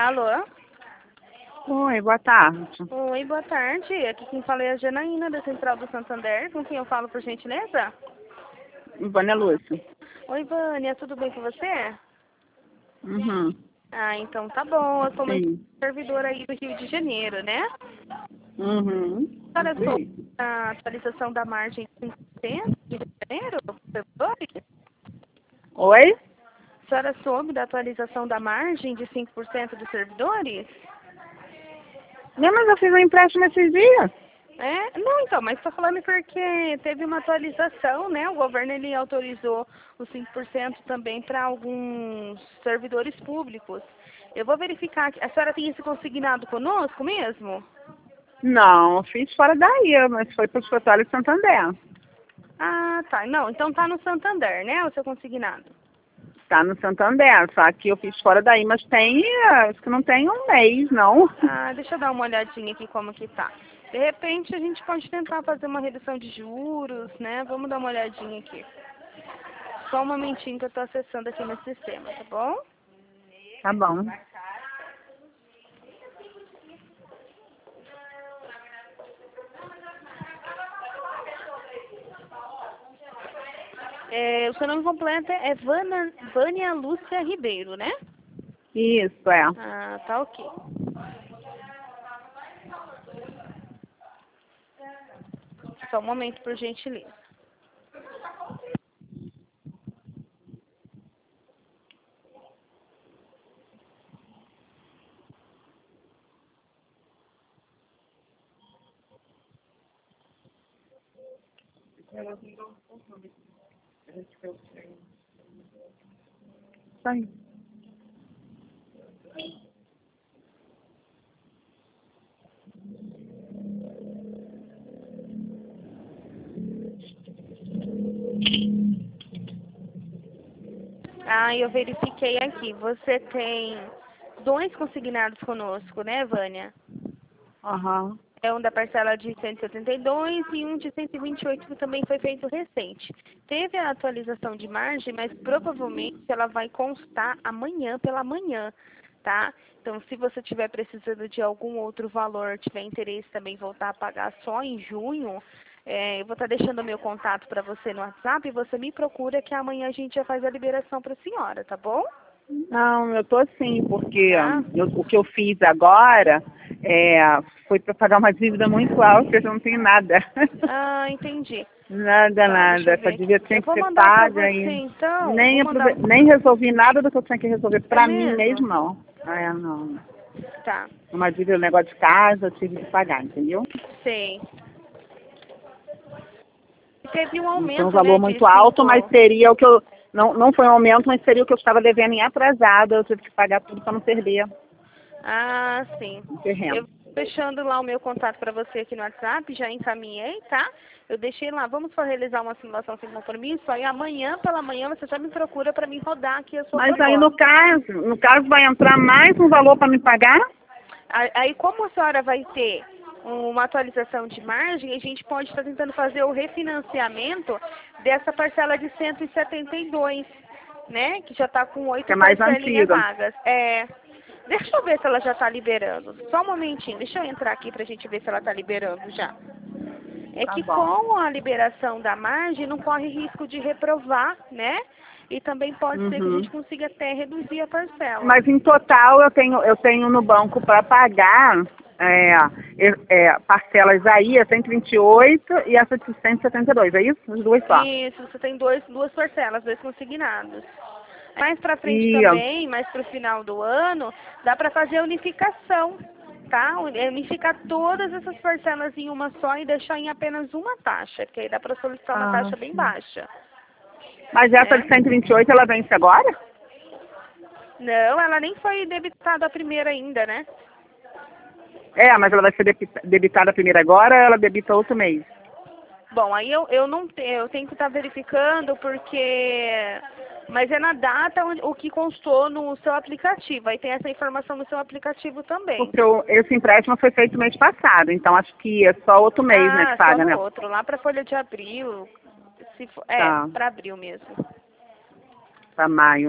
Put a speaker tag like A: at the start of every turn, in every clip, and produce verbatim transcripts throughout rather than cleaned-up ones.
A: Alô?
B: Oi, boa tarde.
A: Oi, boa tarde. Aqui quem fala é a Janaína, da Central do Santander. Com quem eu falo, por gentileza?
B: Vânia Lúcia.
A: Oi, Vânia, tudo bem com você?
B: Uhum.
A: Ah, então tá bom. Eu sou uma
B: Sim.
A: servidora aí do Rio de Janeiro, né?
B: Uhum.
A: Olha só,
B: Sim.
A: a atualização da margem de cinco por cento do Rio de Janeiro? Você soube?
B: Oi?
A: A senhora soube da atualização da margem de cinco por cento dos servidores?
B: Não, mas eu fiz um empréstimo esses dias.
A: É? Não, então, mas estou falando porque teve uma atualização, né? O governo ele autorizou os cinco por cento também para alguns servidores públicos. Eu vou verificar. A senhora tem esse consignado conosco mesmo?
B: Não, eu fiz fora daí, mas foi para o escritório de Santander.
A: Ah, tá. Não, então tá no Santander, né? O seu consignado.
B: Tá no Santander, só que eu fiz fora daí, mas tem, acho que não tem um mês, não.
A: Ah, deixa eu dar uma olhadinha aqui como que tá. De repente a gente pode tentar fazer uma redução de juros, né? Vamos dar uma olhadinha aqui. Só um momentinho que eu tô acessando aqui no sistema, tá bom?
B: Tá bom.
A: É, o seu nome completo é Vânia, Vânia Lúcia Ribeiro, né?
B: Isso, é.
A: Ah, tá ok. Só um momento, por gentileza.
B: Isso aí.
A: Ah, eu verifiquei aqui. Você tem dois consignados conosco, né, Vânia?
B: Aham.
A: É um da parcela de cento e setenta e dois e um de cento e vinte e oito que também foi feito recente. Teve a atualização de margem, mas provavelmente ela vai constar amanhã pela manhã, tá? Então, se você tiver precisando de algum outro valor, tiver interesse também em voltar a pagar só em junho, é, eu vou estar deixando o meu contato para você no WhatsApp e você me procura que amanhã a gente já faz a liberação para a senhora, tá bom?
B: Não, eu tô assim, porque
A: Tá?
B: eu- o que eu fiz agora é, foi para pagar uma dívida muito alta, eu não tenho nada.
A: Ah, entendi.
B: Nada,
A: Tá, deixa
B: nada.
A: eu
B: Essa
A: ver
B: dívida
A: aqui.
B: tinha
A: Eu
B: que
A: vou
B: ser
A: mandar para
B: paga
A: você,
B: e
A: então. Vou
B: nem,
A: mandar.
B: aprove- nem resolvi nada do que eu tinha que resolver
A: É
B: pra mim
A: mesmo?
B: mesmo, não. É, não.
A: Tá,
B: Uma dívida, um negócio de casa, eu tive que pagar, entendeu?
A: sei. Teve um
B: Não foi um
A: aumento, né,
B: valor
A: de
B: muito alto, mas
A: cinco.
B: seria o que eu. Não, não foi um aumento, mas seria o que eu estava devendo em atrasado. Eu tive que pagar tudo para não perder
A: Ah, sim.
B: o terreno.
A: Eu vou deixando lá o meu contato para você aqui no WhatsApp, já encaminhei, tá? Eu deixei lá, vamos só realizar uma simulação sem compromisso, aí amanhã pela manhã você já me procura para me rodar aqui a sua
B: Mas aí no
A: proposta.
B: caso, no caso vai entrar mais um valor para me pagar?
A: Aí, aí, como a senhora vai ter uma atualização de margem, a gente pode estar tentando fazer o refinanciamento dessa parcela de cento e setenta e dois, né? Que já está com
B: Que
A: oito
B: é mais
A: parcelinhas
B: antiga.
A: vagas. É, deixa eu ver se ela já está liberando. Só um momentinho, deixa eu entrar aqui para a gente ver se ela está liberando já. É
B: Tá
A: que
B: bom.
A: com a liberação da margem não corre risco de reprovar, né? E também pode ser que a
B: Uhum.
A: gente consiga até reduzir a parcela.
B: Mas em total eu tenho, eu tenho no banco para pagar é, é, é, parcelas aí, a cento e vinte e oito e essa de cento e setenta e dois, é isso? As duas só.
A: Isso, você tem dois, duas parcelas, dois consignados. Mais pra frente
B: E
A: também, mais pro final do ano, dá pra fazer a unificação, tá? Unificar todas essas parcelas em uma só e deixar em apenas uma taxa, porque aí dá pra solicitar uma
B: ah,
A: taxa bem
B: sim.
A: baixa,
B: Mas essa de
A: né?
B: cento e vinte e oito ela vence agora?
A: Não, ela nem foi debitada a primeira ainda, né?
B: É, mas ela vai ser debita- debitada primeiro agora ou ela debita outro mês?
A: Bom, aí eu, eu não tenho, eu tenho que estar verificando porque. Mas é na data onde- o que constou no seu aplicativo. Aí tem essa informação no seu aplicativo também.
B: Porque o, esse empréstimo foi feito mês passado, então acho que é só outro mês, né, que
A: Ah, só
B: paga,
A: no
B: né?
A: outro, lá para folha de abril. Se for, é,
B: Tá,
A: para abril mesmo.
B: pra maio, né?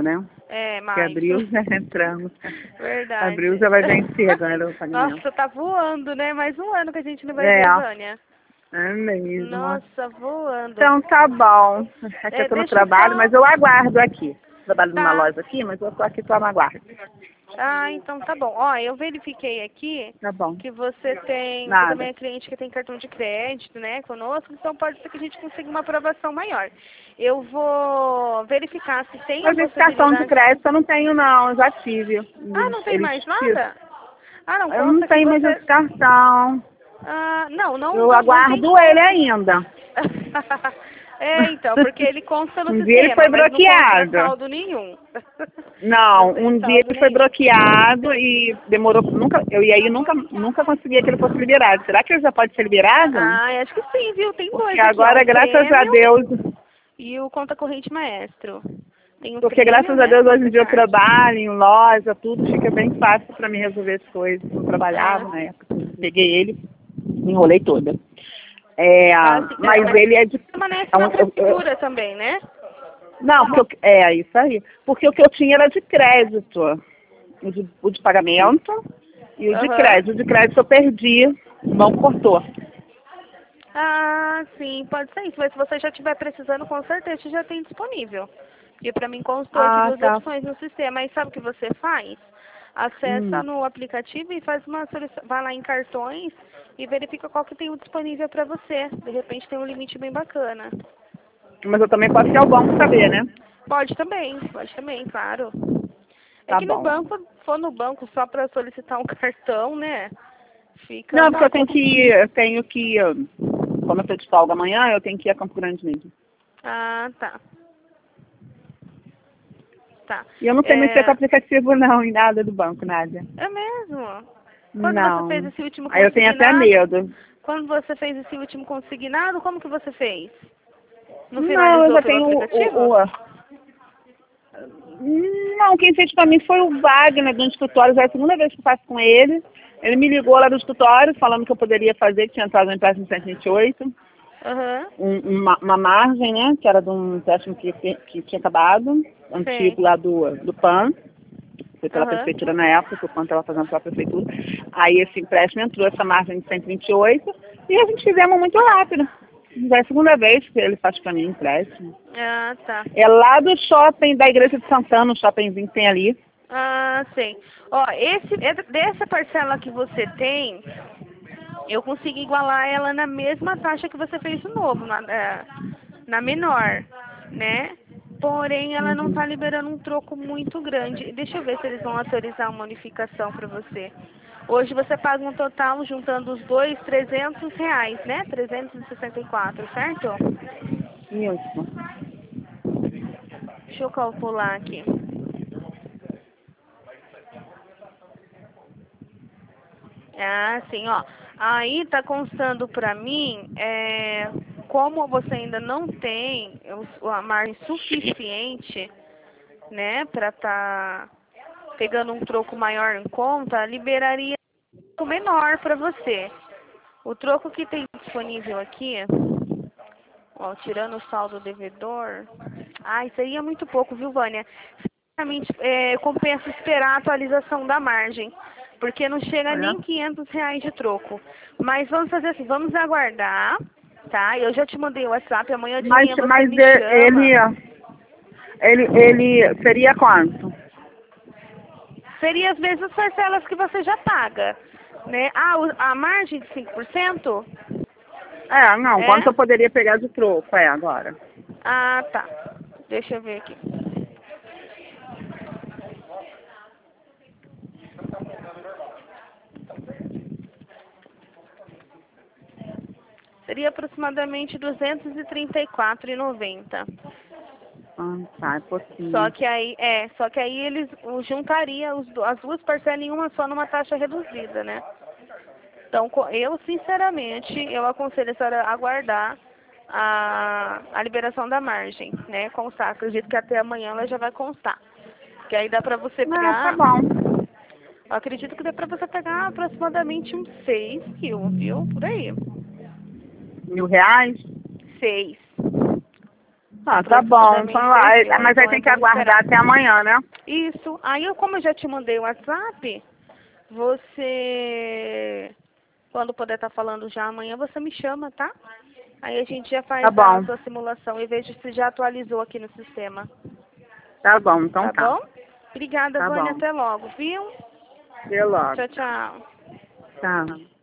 A: É,
B: Porque
A: maio.
B: abril já entramos.
A: Verdade.
B: Abril já vai vencer agora o pagamento.
A: Nossa, tá voando, né? Mais um ano que a gente não vai
B: É,
A: ver, Vânia.
B: é mesmo.
A: Nossa, voando.
B: Então tá bom. É que
A: É,
B: eu tô no
A: deixa eu
B: trabalho,
A: só...
B: mas eu aguardo aqui. Trabalho numa
A: Tá.
B: loja aqui, mas eu tô aqui só no aguardo.
A: Ah, então tá bom. Ó, eu verifiquei aqui
B: Tá bom.
A: que você tem, você
B: Nada.
A: também é cliente que tem cartão de crédito, né, conosco, então pode ser que a gente consiga uma aprovação maior. Eu vou verificar se tem a
B: Mas esse cartão de
A: possibilidade...
B: crédito eu não tenho não, eu já tive.
A: Ah,
B: Eles,
A: não tem
B: eles
A: mais
B: tiram.
A: nada? Ah, não,
B: Eu não
A: consta que
B: tenho mais
A: você...
B: esse cartão.
A: Ah, não, não,
B: Eu
A: não, não tem
B: aguardo ele
A: como.
B: ainda.
A: É, então, porque ele consta no
B: Um dia ele
A: sistema,
B: foi
A: mas não consta
B: bloqueado.
A: saldo nenhum. Não
B: Não,
A: tem
B: um dia
A: saldo
B: ele foi
A: nenhum.
B: bloqueado e demorou, nunca, eu e aí nunca, nunca conseguia que ele fosse liberado. Será que ele já pode ser liberado?
A: Ah, acho que sim, viu? Tem
B: Porque
A: dois aqui, ó,
B: agora,
A: o
B: graças a
A: prêmio
B: Deus,
A: e o conta corrente maestro. Tem o
B: porque
A: prêmio,
B: graças a
A: né,
B: Deus hoje em dia eu
A: Mastercard.
B: trabalho em loja, tudo fica bem fácil para mim resolver as coisas. Eu
A: Ah,
B: trabalhava na época, peguei ele, me enrolei toda. É,
A: ah, sim, é,
B: mas
A: mas
B: ele é de.
A: permanece
B: é um-
A: na
B: eu- eu-
A: prefeitura também, né?
B: não, porque eu, é isso aí. Porque o que eu tinha era de crédito. O de, o de pagamento e o de
A: Aham.
B: crédito. O de crédito eu perdi, o banco cortou.
A: Ah, sim, pode ser isso, mas se você já estiver precisando, com certeza já tem disponível. E para mim constou aqui
B: Ah,
A: duas
B: tá.
A: opções no sistema. Aí sabe o que você faz? Acessa
B: Hum.
A: no aplicativo e faz uma solicitação, vai lá em cartões e verifica qual que tem o disponível para você. De repente tem um limite bem bacana.
B: Mas eu também posso ir ao banco saber, né?
A: Pode também, pode também, claro. É
B: Tá
A: que no
B: bom.
A: banco, se for no banco só para solicitar um cartão, né? Fica
B: Não, porque
A: uma
B: eu tenho que ir, eu tenho que ir, como eu tô de folga amanhã, eu tenho que ir a Campo Grande mesmo.
A: Ah, tá. Tá.
B: E eu não sei mexer com
A: É,
B: aplicativo não, em nada do banco, nada.
A: é mesmo. Quando você fez
B: Não.
A: esse último
B: Aí eu tenho até
A: consignado,
B: medo.
A: quando você fez esse último consignado, como que você fez? Não
B: Não, eu
A: finalizou
B: já
A: pelo
B: tenho o,
A: aplicativo?
B: o, o- Não, quem fez pra mim foi o Wagner do escritório, já é a segunda vez que eu faço com ele. Ele me ligou lá do escritório falando que eu poderia fazer, que tinha entrado no empréstimo cento e vinte e oito,
A: Aham,
B: um, uma, uma margem, né, que era de um empréstimo que, que tinha acabado,
A: sei.
B: antigo lá do, do P A N, foi pela
A: Aham.
B: prefeitura na época, que o P A N estava fazendo pela prefeitura. Aí esse empréstimo entrou, essa margem de cento e vinte e oito, e a gente fizemos muito rápido. Já é a segunda vez que ele faz pra mim empréstimo.
A: Ah, tá.
B: É lá do shopping da Igreja de Santana, o shoppingzinho que tem ali.
A: Ah, sei. Ó, esse, é- dessa parcela que você tem, eu consigo igualar ela na mesma taxa que você fez o novo, na, é, na menor, né? Porém, ela não
B: Uhum.
A: tá liberando um troco muito grande. Deixa eu ver se eles vão autorizar uma unificação para você. Hoje você paga um total, juntando os dois, trezentos reais, né? trezentos e sessenta e quatro, certo?
B: Isso.
A: Deixa eu calcular aqui. Ah, sim, ó. Aí tá constando pra mim, é, como você ainda não tem os- a margem suficiente, né, pra tá pegando um troco maior em conta, liberaria um menor pra você. O troco que tem disponível aqui, ó, tirando o saldo devedor, ai, seria muito pouco, viu, Vânia? Sinceramente, é, compensa esperar a atualização da margem, porque não chega
B: É.
A: nem quinhentos reais de troco. Mas vamos fazer assim, vamos aguardar, tá? Eu já te mandei o WhatsApp, amanhã de
B: Mas,
A: manhã você
B: mas
A: me
B: e-
A: chama.
B: ele, ele, ele seria quanto?
A: Seria as mesmas parcelas que você já paga, né? Ah, o- a margem de cinco por cento?
B: É, não, quanto
A: É?
B: eu poderia pegar de troco, é, agora.
A: Ah, tá. Deixa eu ver aqui. Seria aproximadamente duzentos e trinta e quatro reais e noventa centavos.
B: Ah, tá, é
A: Só
B: pouquinho.
A: que aí, é, só que aí eles o- juntaria os, do- as duas parcelas em uma só numa taxa reduzida, né? Então, co- eu, sinceramente, eu aconselho a senhora a aguardar a, a liberação da margem, né? Constar. Acredito que até amanhã ela já vai constar. Que aí dá pra você
B: Não, tá
A: pegar,
B: bom.
A: eu acredito que dá pra você pegar aproximadamente uns seis mil, viu? Por aí.
B: Mil reais?
A: Seis.
B: Ah, tá bom. Então, aí,
A: serviu,
B: mas aí
A: então
B: tem
A: é
B: que
A: bom
B: aguardar
A: esperar.
B: até amanhã, né?
A: Isso. Aí, eu, como eu já te mandei o WhatsApp, você, quando puder estar falando já amanhã, você me chama, tá? Aí a gente já
B: Tá
A: faz a
B: bom.
A: sua simulação e vejo se já atualizou aqui no sistema.
B: Tá bom, então
A: Tá
B: tá.
A: bom? Obrigada,
B: Tá
A: Vânia.
B: bom.
A: Até logo, viu?
B: Até logo.
A: Tchau, tchau.
B: Tchau.